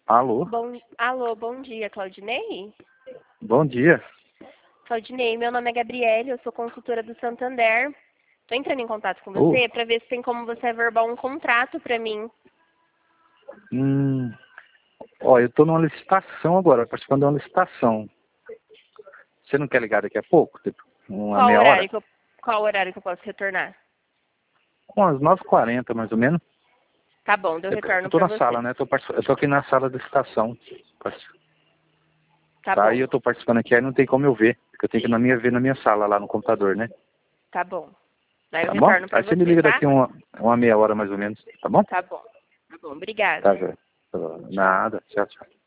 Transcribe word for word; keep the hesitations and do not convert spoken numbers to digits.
Alô? Bom, alô, bom dia, Claudinei? Bom dia. Claudinei, meu nome é Gabriele, eu sou consultora do Santander. Estou entrando em contato com Oh, você para ver se tem como você averbar um contrato para mim. hum, ó, eu tô numa licitação agora, participando de uma licitação. Você não quer ligar daqui a pouco? Tipo, uma Qual meia horário hora? que eu, qual horário que eu posso retornar? Umas nove e quarenta, mais ou menos. Tá bom, eu Eu, eu retorno tô para na você. sala, né? Eu tô, particip- eu tô aqui na sala da licitação. Tá Tá, e bom, eu tô participando aqui, aí não tem como eu ver. Porque eu tenho que ir na minha, ver na minha sala, lá no computador, né? tá bom. Aí eu Tá bom? retorno para Aí você me você, liga tá? daqui uma, uma meia hora, mais ou menos. Tá bom? Tá bom. Tá bom, obrigada. Tá, já. Nada. Tchau, tchau.